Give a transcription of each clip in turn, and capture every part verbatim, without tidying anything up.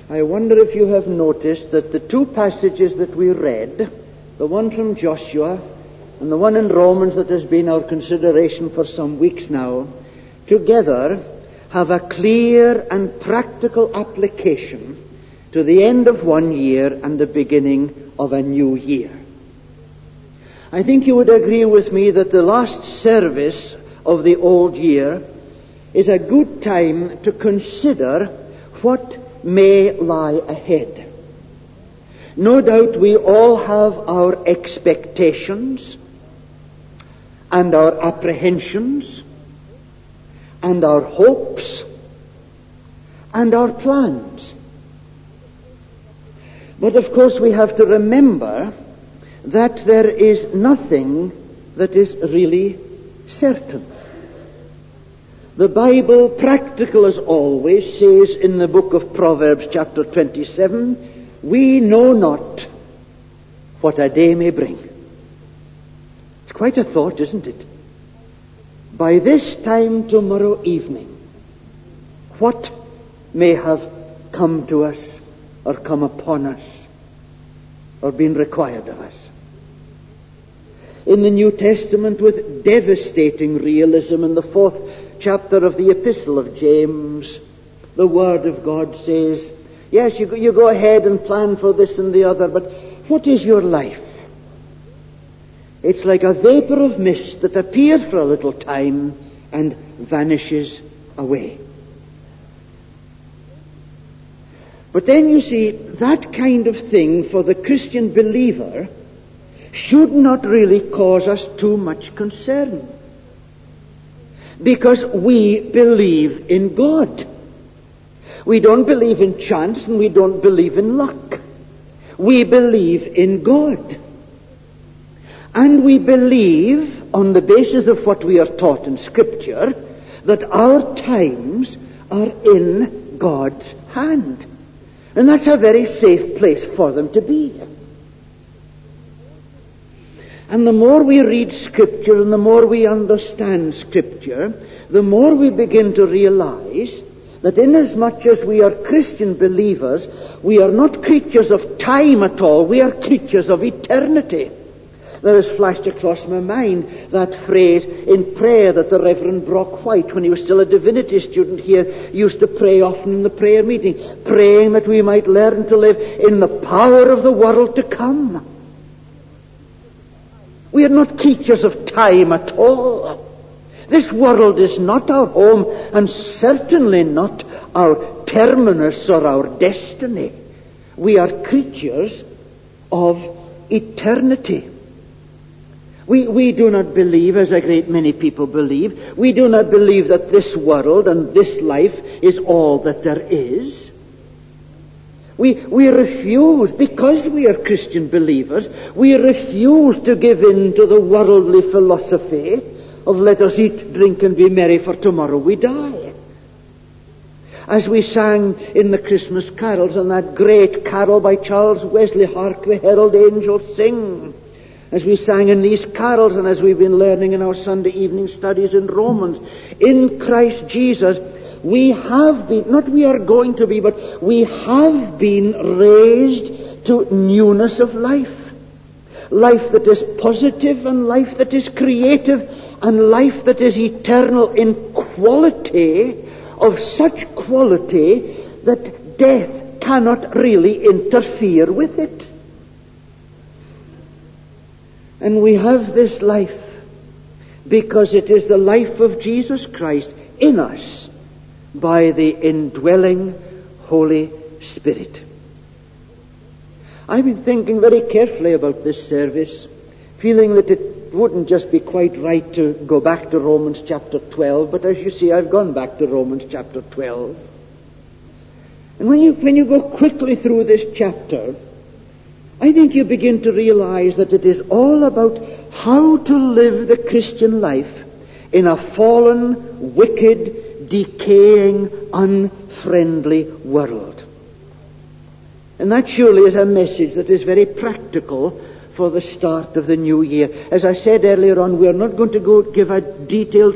I wonder if you have noticed that the two passages that we read, the one from Joshua and the one in Romans that has been our consideration for some weeks now, together have a clear and practical application to the end of one year and the beginning of a new year. I think you would agree with me that the last service of the old year is a good time to consider what may lie ahead. No doubt we all have our expectations and our apprehensions and our hopes and our plans. But of course we have to remember that there is nothing that is really certain. The Bible, practical as always, says in the book of Proverbs chapter twenty-seven, we know not what a day may bring. It's quite a thought, isn't it? By this time tomorrow evening, what may have come to us or come upon us or been required of us? In the New Testament, with devastating realism, in the fourth chapter of the Epistle of James, the Word of God says, yes, you, you go ahead and plan for this and the other, but what is your life? It's like a vapor of mist that appears for a little time and vanishes away. But then you see, that kind of thing for the Christian believer should not really cause us too much concern. Because we believe in God. We don't believe in chance and we don't believe in luck. We believe in God. And we believe, on the basis of what we are taught in Scripture, that our times are in God's hand. And that's a very safe place for them to be. And the more we read Scripture and the more we understand Scripture, the more we begin to realize that inasmuch as we are Christian believers, we are not creatures of time at all, we are creatures of eternity. There has flashed across my mind that phrase in prayer that the Reverend Brock White, when he was still a divinity student here, used to pray often in the prayer meeting, praying that we might learn to live in the power of the world to come. We are not creatures of time at all. This world is not our home and certainly not our terminus or our destiny. We are creatures of eternity. We, we do not believe, as a great many people believe, we do not believe that this world and this life is all that there is. We, we refuse, because we are Christian believers, we refuse to give in to the worldly philosophy of let us eat, drink and be merry for tomorrow we die. As we sang in the Christmas carols, and that great carol by Charles Wesley, Hark the Herald Angels Sing, as we sang in these carols and as we've been learning in our Sunday evening studies in Romans, in Christ Jesus, we have been, not we are going to be, but we have been raised to newness of life. Life that is positive and life that is creative and life that is eternal in quality, of such quality that death cannot really interfere with it. And we have this life because it is the life of Jesus Christ in us by the indwelling Holy Spirit. I've been thinking very carefully about this service, feeling that it wouldn't just be quite right to go back to Romans chapter twelve, but as you see, I've gone back to Romans chapter twelve. And when you, when you go quickly through this chapter, I think you begin to realize that it is all about how to live the Christian life in a fallen, wicked, decaying, unfriendly world. And that surely is a message that is very practical for the start of the new year. As I said earlier on, we are not going to go give a detailed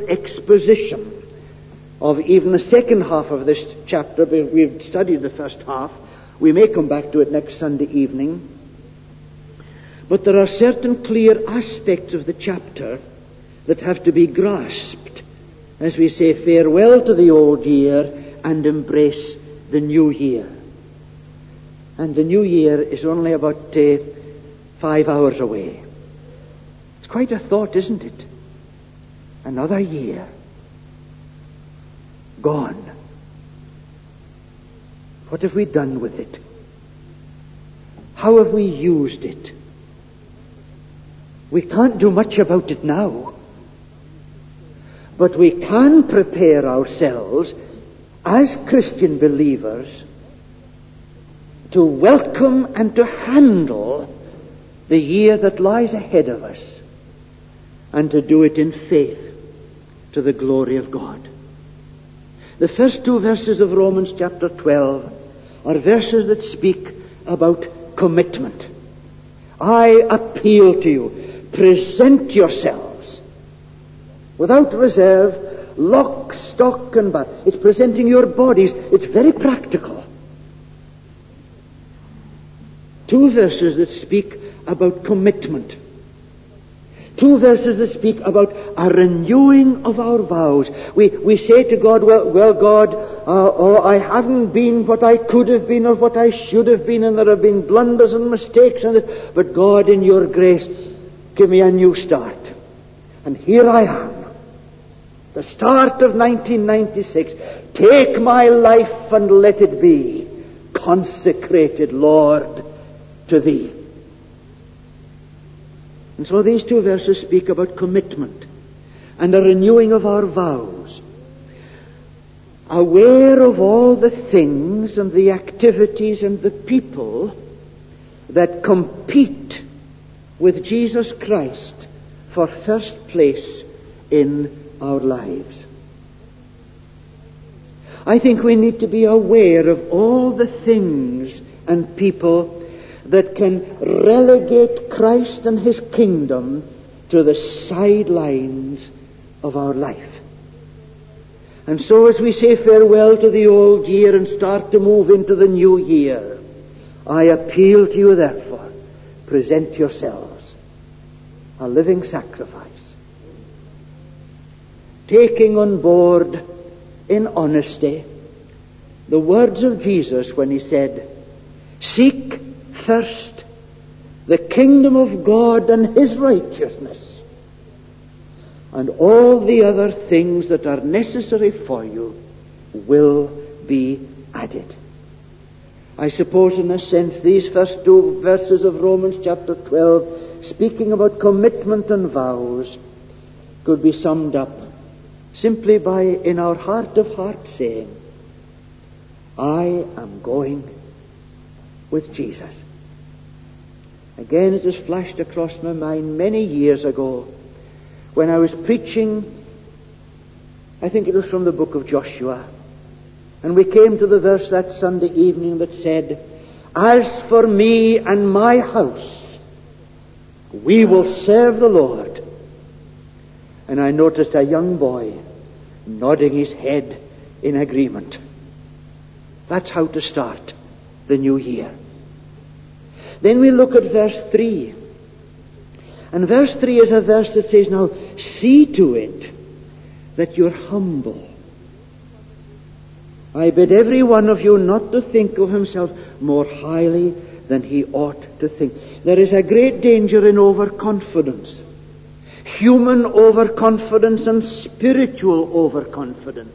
exposition of even the second half of this chapter. We've studied the first half We may come back to it next Sunday evening. But there are certain clear aspects of the chapter that have to be grasped as we say farewell to the old year and embrace the new year. And the new year is only about uh, five hours away. It's quite a thought, isn't it? Another year gone. What have we done with it? How have we used it? We can't do much about it now. But we can prepare ourselves as Christian believers to welcome and to handle the year that lies ahead of us, and to do it in faith to the glory of God. The first two verses of Romans chapter twelve are verses that speak about commitment. I appeal to you, present yourselves without reserve, lock, stock, and barrel. It's presenting your bodies. It's very practical. Two verses that speak about commitment. Two verses that speak about a renewing of our vows. We we say to God, well, well God, uh, oh, I haven't been what I could have been or what I should have been, and there have been blunders and mistakes, and it, but God, in your grace, give me a new start. And here I am, the start of nineteen ninety-six. Take my life and let it be consecrated, Lord, to Thee. And so these two verses speak about commitment and a renewing of our vows. Aware of all the things and the activities and the people that compete with Jesus Christ for first place in our lives. I think we need to be aware of all the things and people that can relegate Christ and His kingdom to the sidelines of our life. And so as we say farewell to the old year and start to move into the new year, I appeal to you therefore, present yourselves a living sacrifice, taking on board in honesty the words of Jesus when He said, seek first the kingdom of God and His righteousness, and all the other things that are necessary for you will be added. I suppose in a sense these first two verses of Romans chapter twelve, speaking about commitment and vows, could be summed up simply by, in our heart of hearts, saying, I am going with Jesus. Again, it has flashed across my mind many years ago when I was preaching, I think it was from the book of Joshua, and we came to the verse that Sunday evening that said, as for me and my house, we will serve the Lord. And I noticed a young boy nodding his head in agreement. That's how to start the new year. Then we look at verse three. And verse three is a verse that says, now see to it that you're humble. I bid every one of you not to think of himself more highly than he ought to think. There is a great danger in overconfidence. Human overconfidence and spiritual overconfidence.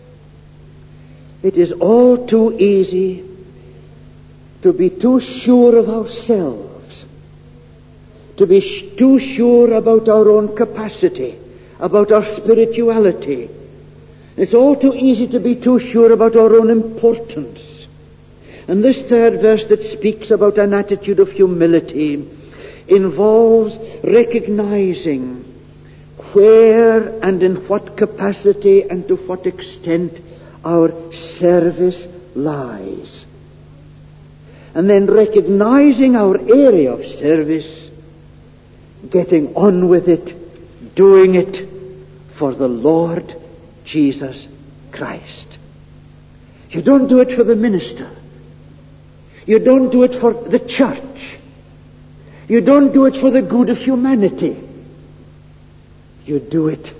It is all too easy to be too sure of ourselves, to be sh- too sure about our own capacity, about our spirituality. It's all too easy to be too sure about our own importance. And this third verse that speaks about an attitude of humility involves recognizing where and in what capacity and to what extent our service lies. And then recognizing our area of service, getting on with it, doing it for the Lord Jesus Christ. You don't do it for the minister. You don't do it for the church. You don't do it for the good of humanity. You do it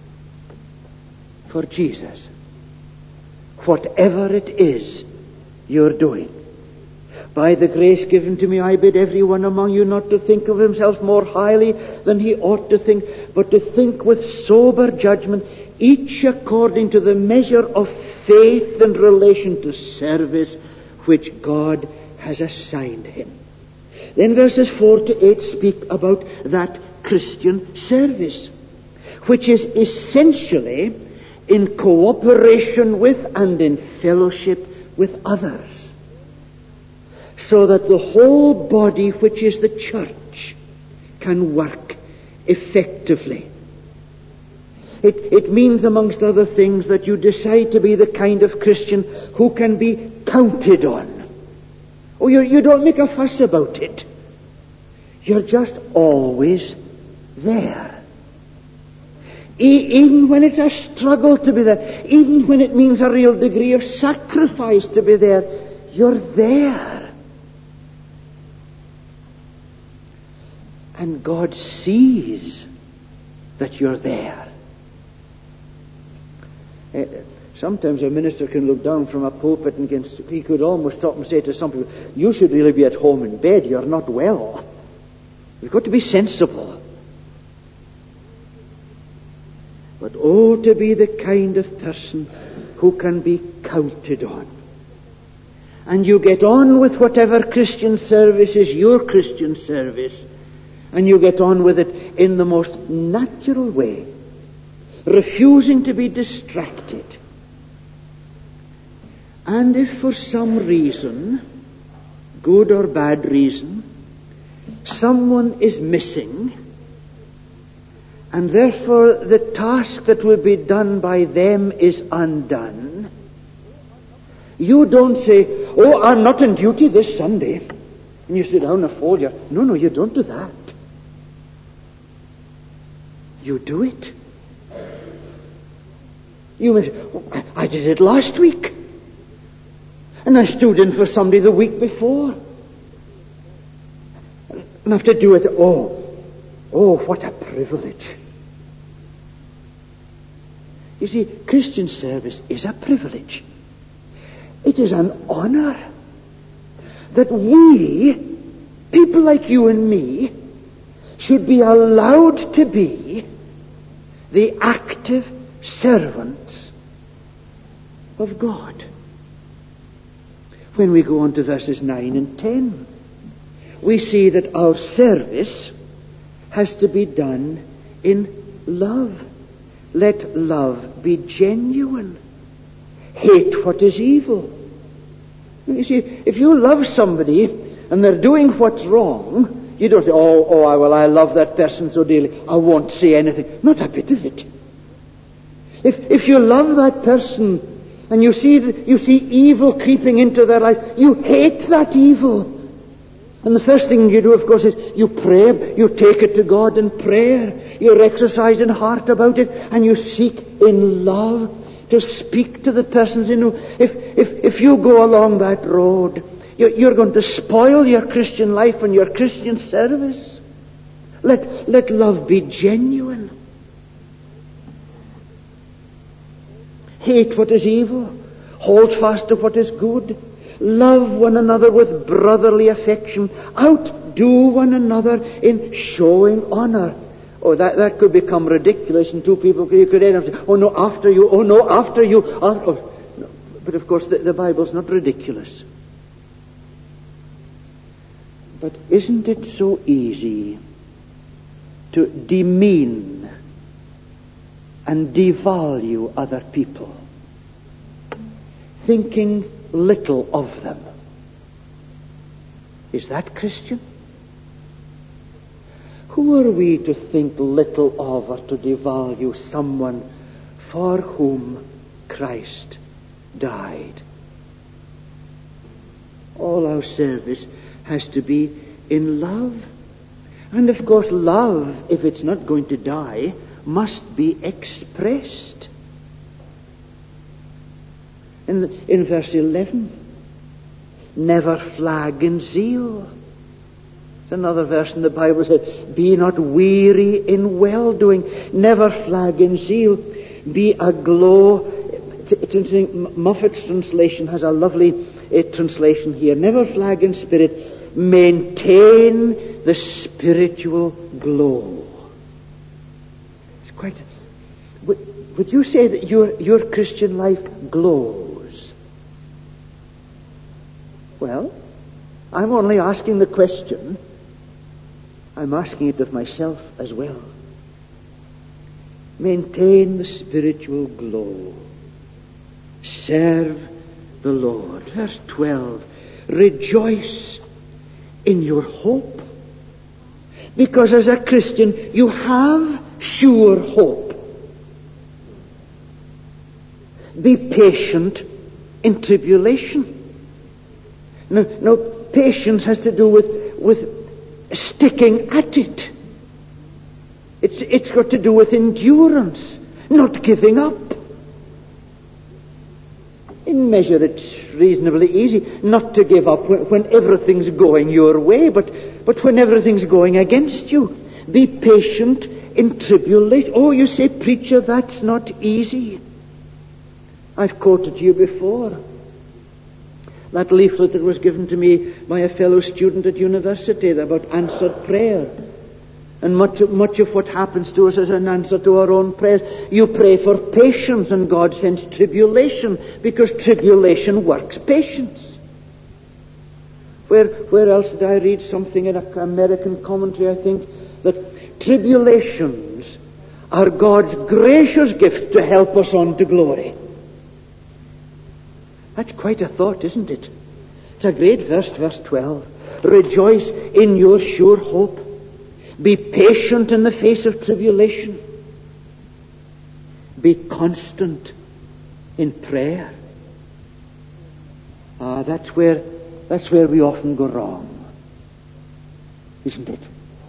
for Jesus. Whatever it is you're doing. By the grace given to me, I bid every one among you not to think of himself more highly than he ought to think, but to think with sober judgment, each according to the measure of faith in relation to service which God has assigned him. Then verses four to eight speak about that Christian service, which is essentially in cooperation with and in fellowship with others, so that the whole body, which is the church, can work effectively. It, it means, amongst other things, that you decide to be the kind of Christian who can be counted on. Oh, you, you don't make a fuss about it. You're just always there. E- even when it's a struggle to be there, even when it means a real degree of sacrifice to be there, you're there. And God sees that you're there. Uh, sometimes a minister can look down from a pulpit and can, he could almost stop and say to some people, you should really be at home in bed, you're not well. You've got to be sensible. But oh, to be the kind of person who can be counted on. And you get on with whatever Christian service is your Christian service, and you get on with it in the most natural way, refusing to be distracted. And if for some reason, good or bad reason, someone is missing, and therefore the task that will be done by them is undone, you don't say, oh, I'm not on duty this Sunday, and you sit down and fold your... No, no, you don't do that. You do it. You may say, oh, I, I did it last week, and I stood in for somebody the week before, and I have to do it. Oh, oh, what a privilege. You see, Christian service is a privilege. It is an honor that we, people like you and me, should be allowed to be the active servants of God. When we go on to verses nine and ten, we see that our service has to be done in love. Let love be genuine. Hate what is evil. You see, if you love somebody and they're doing what's wrong, you don't say, oh, oh, well, I love that person so dearly, I won't say anything. Not a bit of it. If if you love that person and you see the, you see evil creeping into their life, you hate that evil. And the first thing you do, of course, is you pray, you take it to God in prayer, you're exercised in heart about it, and you seek in love to speak to the persons in whom, if, if, if you go along that road, you're, you're going to spoil your Christian life and your Christian service. Let, let love be genuine. Hate what is evil. Hold fast to what is good. Love one another with brotherly affection. Outdo one another in showing honor. Oh, that, that could become ridiculous, and two people you could end up saying, oh no, after you, oh no, after you. After. Oh. No. But of course the, the Bible's not ridiculous. But isn't it so easy to demean and devalue other people, thinking little of them? Is that Christian? Who are we to think little of or to devalue someone for whom Christ died? All our service has to be in love. And of course, love, if it's not going to die, must be expressed. In, the, in verse eleven, never flag in zeal. There's another verse in the Bible that says, be not weary in well-doing, never flag in zeal, be aglow. It's, it's interesting, Moffat's translation has a lovely uh, translation here. Never flag in spirit, maintain the spiritual glow. It's quite... Would, would you say that your, your Christian life glows? Well, I'm only asking the question. I'm asking it of myself as well. Maintain the spiritual glow. Serve the Lord. Verse twelve. Rejoice in your hope. Because as a Christian, you have sure hope. Be patient in tribulation. Now, now patience has to do with, with sticking at it. It's, it's got to do with endurance, not giving up. In measure, it's reasonably easy not to give up when, when everything's going your way, but, but when everything's going against you. Be patient in tribulation. Oh, you say, preacher, that's not easy. I've quoted you before. That leaflet that was given to me by a fellow student at university about answered prayer. And much, much of what happens to us is an answer to our own prayers. You pray for patience and God sends tribulation because tribulation works patience. Where, where else did I read something in an American commentary, I think, that tribulations are God's gracious gift to help us on to glory. That's quite a thought, isn't it? It's a great verse, verse twelve. Rejoice in your sure hope. Be patient in the face of tribulation. Be constant in prayer. Ah, that's where, that's where we often go wrong, isn't it?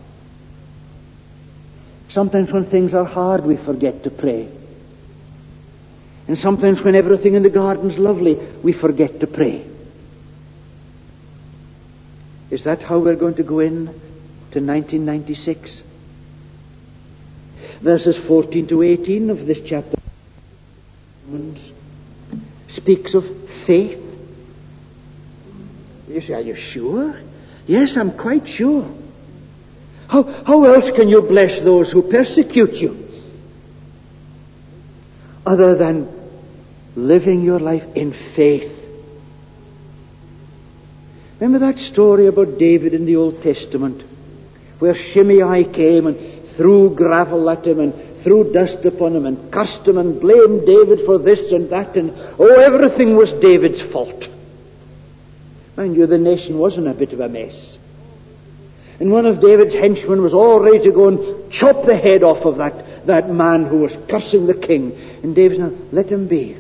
Sometimes when things are hard, we forget to pray. And sometimes when everything in the garden's lovely, we forget to pray. Is that how we're going to go in to nineteen ninety-six? Verses fourteen to eighteen of this chapter speaks of faith. You say, are you sure? Yes, I'm quite sure. How, how else can you bless those who persecute you? Other than living your life in faith. Remember that story about David in the Old Testament, where Shimei came and threw gravel at him and threw dust upon him and cursed him and blamed David for this and that, and oh, everything was David's fault. Mind you, the nation was in a bit of a mess. And one of David's henchmen was all ready to go and chop the head off of that, that man who was cursing the king. And David said, let him be.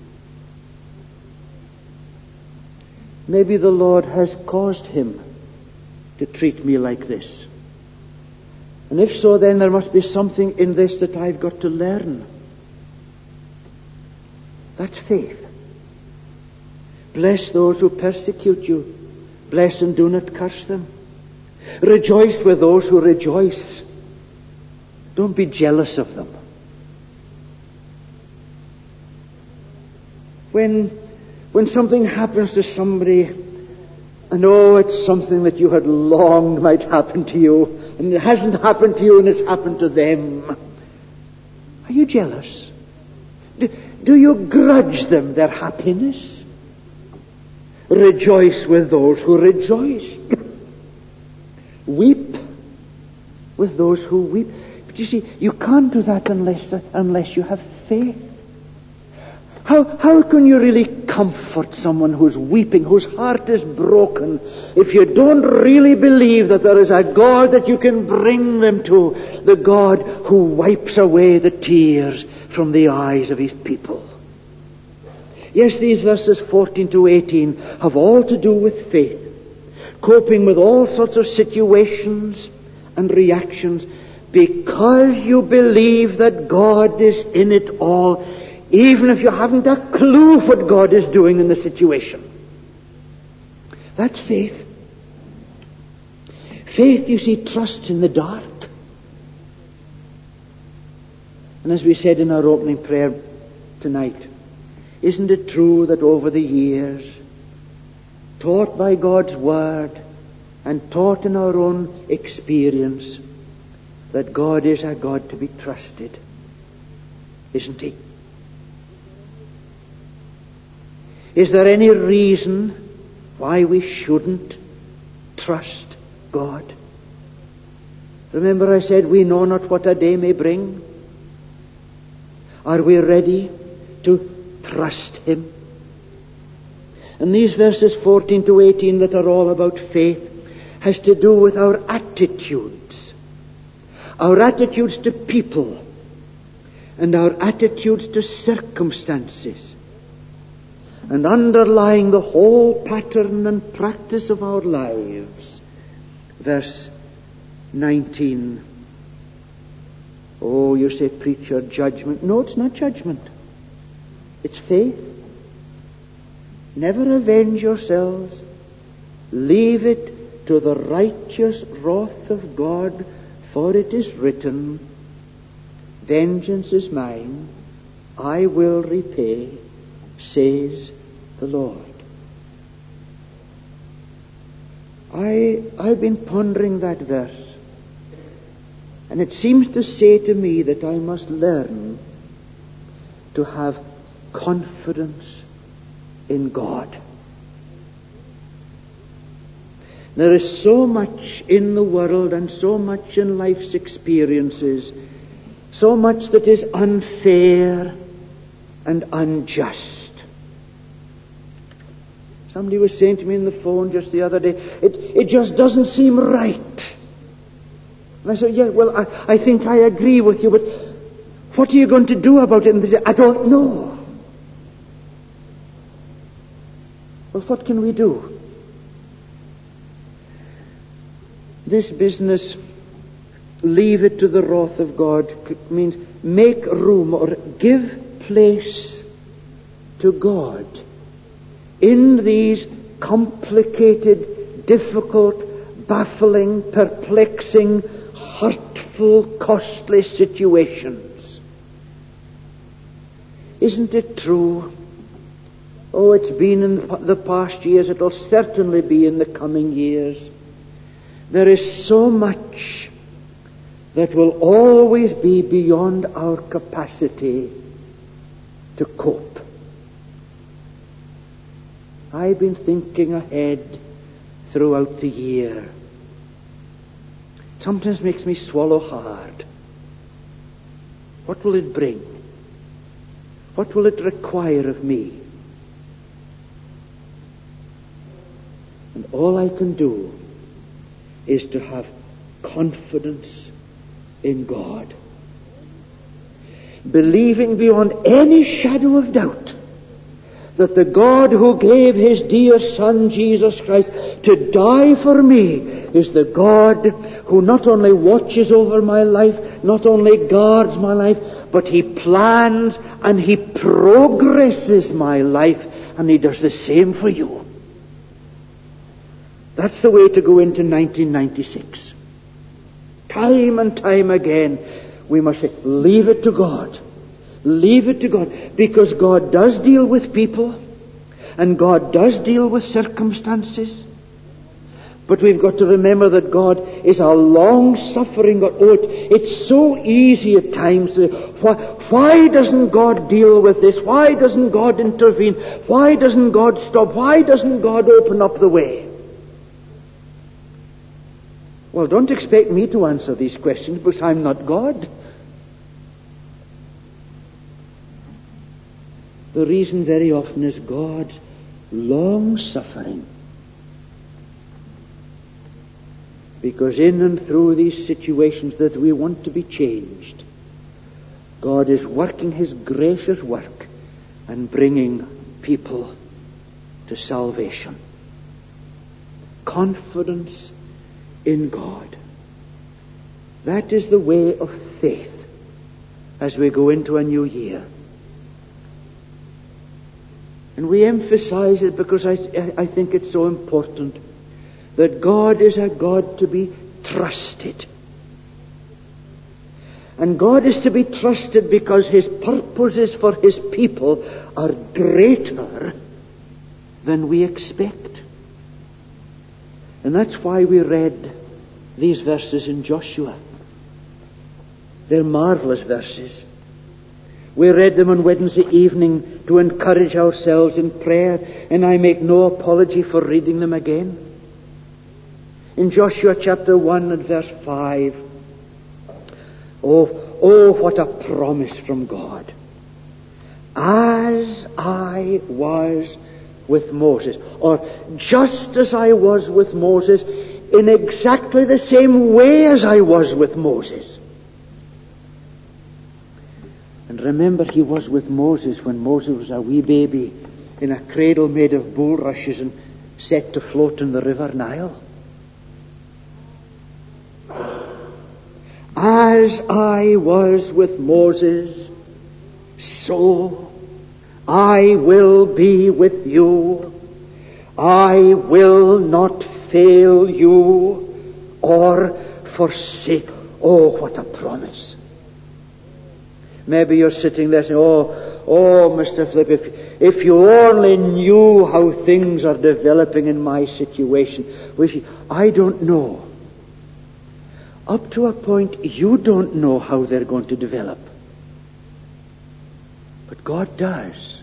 Maybe the Lord has caused him to treat me like this. And if so, then there must be something in this that I've got to learn. That's faith. Bless those who persecute you. Bless and do not curse them. Rejoice with those who rejoice. Don't be jealous of them. When, when something happens to somebody, and oh, it's something that you had longed might happen to you, and it hasn't happened to you and it's happened to them, are you jealous? Do, do you grudge them their happiness? Rejoice with those who rejoice. Weep with those who weep. But you see, you can't do that unless, unless you have faith. How, how can you really comfort someone who's weeping, whose heart is broken, if you don't really believe that there is a God that you can bring them to, the God who wipes away the tears from the eyes of his people? Yes, these verses fourteen to eighteen have all to do with faith, coping with all sorts of situations and reactions, because you believe that God is in it all, even if you haven't a clue what God is doing in the situation. That's faith. Faith, you see, trusts in the dark. And as we said in our opening prayer tonight, isn't it true that over the years, taught by God's Word and taught in our own experience, that God is a God to be trusted? Isn't He? Is there any reason why we shouldn't trust God? Remember I said we know not what a day may bring. Are we ready to trust Him? And these verses fourteen to eighteen that are all about faith has to do with our attitudes. Our attitudes to people and our attitudes to circumstances. And underlying the whole pattern and practice of our lives, verse nineteen. Oh, you say, preacher, judgment. No, it's not judgment. It's faith. Never avenge yourselves. Leave it to the righteous wrath of God, for it is written, vengeance is mine, I will repay, says the Lord. I, I've been pondering that verse. And it seems to say to me that I must learn to have confidence in God. There is so much in the world and so much in life's experiences, so much that is unfair and unjust. Somebody was saying to me on the phone just the other day, it, it just doesn't seem right. And I said, yeah, well, I, I think I agree with you, but what are you going to do about it? And they said, I don't know. Well, what can we do? This business, leave it to the wrath of God, means make room or give place to God in these complicated, difficult, baffling, perplexing, hurtful, costly situations. Isn't it true? Oh, it's been in the past years, it'll certainly be in the coming years. There is so much that will always be beyond our capacity to cope. I've been thinking ahead throughout the year. Sometimes makes me swallow hard. What will it bring? What will it require of me? And all I can do is to have confidence in God. Believing beyond any shadow of doubt that the God who gave His dear Son, Jesus Christ, to die for me is the God who not only watches over my life, not only guards my life, but He plans and He progresses my life, and He does the same for you. That's the way to go into nineteen ninety-six. Time and time again, we must say, leave it to God. Leave it to God. Because God does deal with people, and God does deal with circumstances. But we've got to remember that God is a long-suffering God. Oh, it, it's so easy at times to, why, why doesn't God deal with this? Why doesn't God intervene? Why doesn't God stop? Why doesn't God open up the way? Well, don't expect me to answer these questions, because I'm not God. The reason very often is God's long-suffering. Because in and through these situations that we want to be changed, God is working His gracious work and bringing people to salvation. Confidence in God. That is the way of faith as we go into a new year. And we emphasize it because I, I think it's so important that God is a God to be trusted. And God is to be trusted because His purposes for His people are greater than we expect. And that's why we read these verses in Joshua. They're marvelous verses. We read them on Wednesday evening to encourage ourselves in prayer, and I make no apology for reading them again. In Joshua chapter one and verse five, oh, oh, what a promise from God. As I was with Moses, or just as I was with Moses, in exactly the same way as I was with Moses. And remember, he was with Moses when Moses was a wee baby in a cradle made of bulrushes and set to float in the river Nile. As I was with Moses, so I will be with you. I will not fail you or forsake. Oh, what a promise. Maybe you're sitting there saying, oh, oh, Mister Flip, if, if you only knew how things are developing in my situation. Well, you see, I don't know. Up to a point, you don't know how they're going to develop. But God does.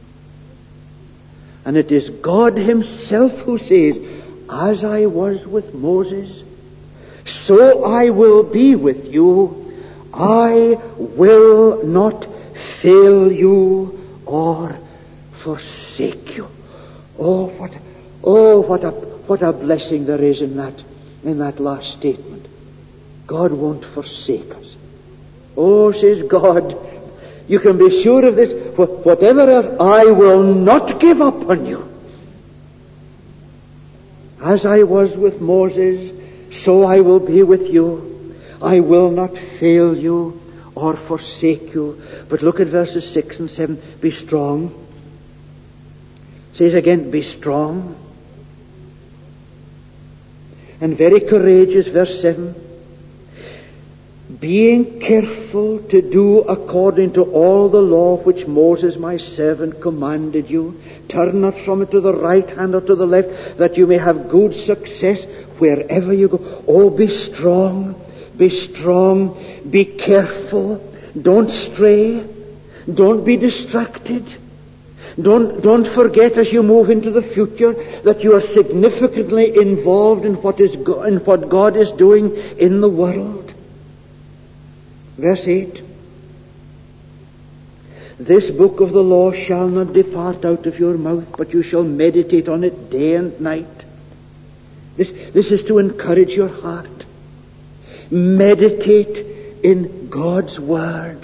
And it is God Himself who says, as I was with Moses, so I will be with you. I will not fail you or forsake you. Oh, what, oh, what a, what a blessing there is in that, in that last statement. God won't forsake us. Oh, says God, you can be sure of this. Whatever else, I will not give up on you. As I was with Moses, so I will be with you. I will not fail you or forsake you. But look at verses six and seven. Be strong. It says again, be strong. And very courageous, verse seven. Being careful to do according to all the law which Moses my servant commanded you. Turn not from it to the right hand or to the left, that you may have good success wherever you go. Oh, be strong. Be strong. Be careful. Don't stray. Don't be distracted. Don't, don't forget as you move into the future that you are significantly involved in what is go- in what God is doing in the world. Verse eight. This book of the law shall not depart out of your mouth, but you shall meditate on it day and night. This, this is to encourage your heart. Meditate in God's Word.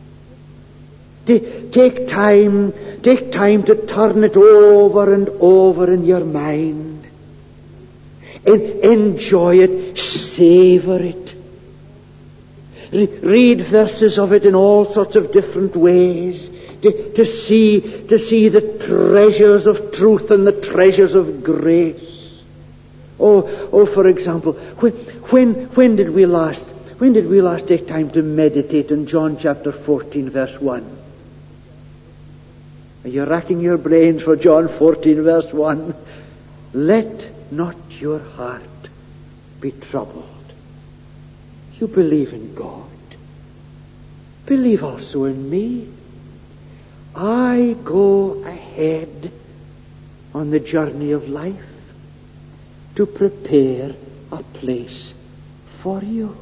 T- take time, take time to turn it over and over in your mind. En- enjoy it, savor it. Re- read verses of it in all sorts of different ways. To, to see, to see the treasures of truth and the treasures of grace. Oh, oh, for example, when, when, when did we last, when did we last take time to meditate in John chapter fourteen, verse one? Are you racking your brains for John fourteen, verse one? Let not your heart be troubled. You believe in God. Believe also in me. I go ahead on the journey of life to prepare a place for you.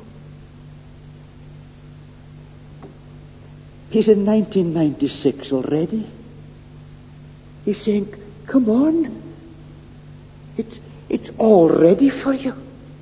He's in nineteen ninety-six already. He's saying, come on. It's, it's all ready for you.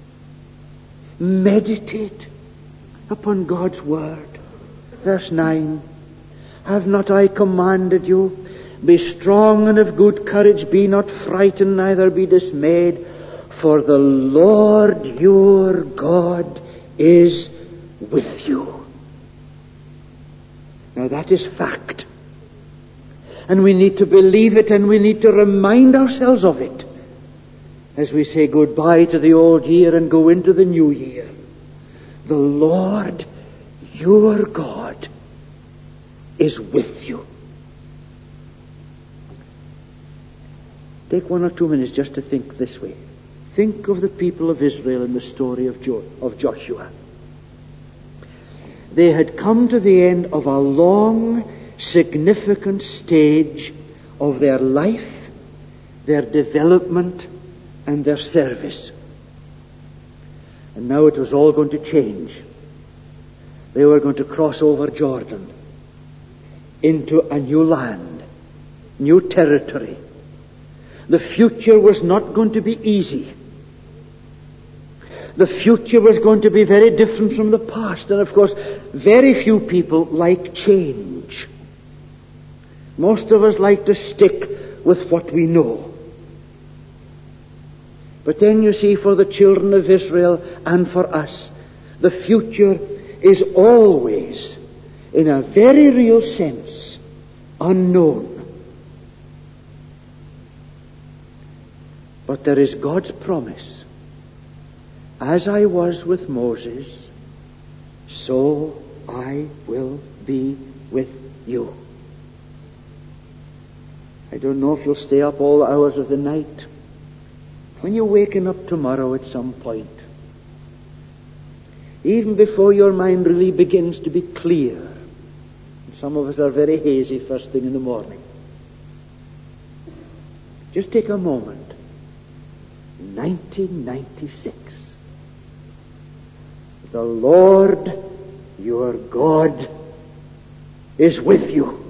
Meditate upon God's Word. Verse nine. Have not I commanded you? Be strong and of good courage. Be not frightened, neither be dismayed. For the Lord your God is with you. Now that is fact. And we need to believe it, and we need to remind ourselves of it as we say goodbye to the old year and go into the new year. The Lord, your God, is with you. Take one or two minutes just to think this way. Think of the people of Israel in the story of, jo- of Joshua. They had come to the end of a long, significant stage of their life, their development, and their service. And now it was all going to change. They were going to cross over Jordan into a new land, new territory. The future was not going to be easy. The future was going to be very different from the past. And of course, very few people like change. Most of us like to stick with what we know. But then you see, for the children of Israel and for us, the future is always, in a very real sense, unknown. But there is God's promise. As I was with Moses, so I will be with you. I don't know if you'll stay up all the hours of the night. When you're waking up tomorrow at some point, even before your mind really begins to be clear, and some of us are very hazy first thing in the morning, just take a moment. nineteen ninety-six. The Lord your God is with you.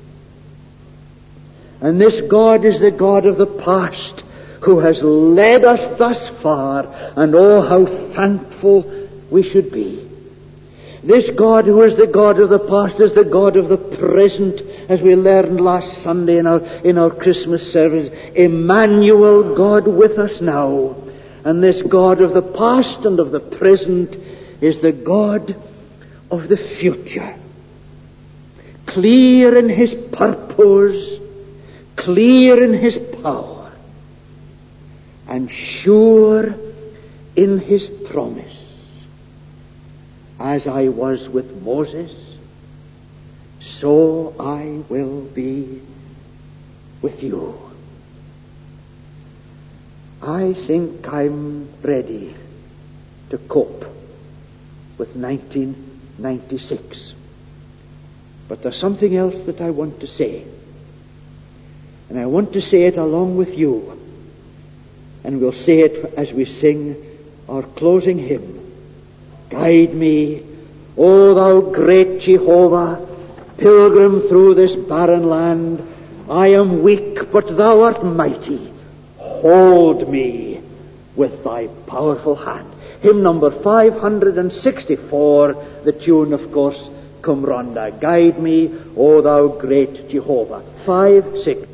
And this God is the God of the past, who has led us thus far, and oh, how thankful we should be. This God, who is the God of the past, is the God of the present, as we learned last Sunday in our, in our Christmas service. Emmanuel, God with us now. And this God of the past and of the present is the God of the future. Clear in His purpose, clear in His power, and sure in His promise. As I was with Moses, so I will be with you. I think I'm ready to cope with nineteen ninety-six. But there's something else that I want to say. And I want to say it along with you. And we'll say it as we sing our closing hymn. Guide me, O thou great Jehovah, pilgrim through this barren land. I am weak, but thou art mighty. Hold me with thy powerful hand. Hymn number five hundred sixty-four, the tune, of course, Cum Ronda. Guide me, O thou great Jehovah. Five, six.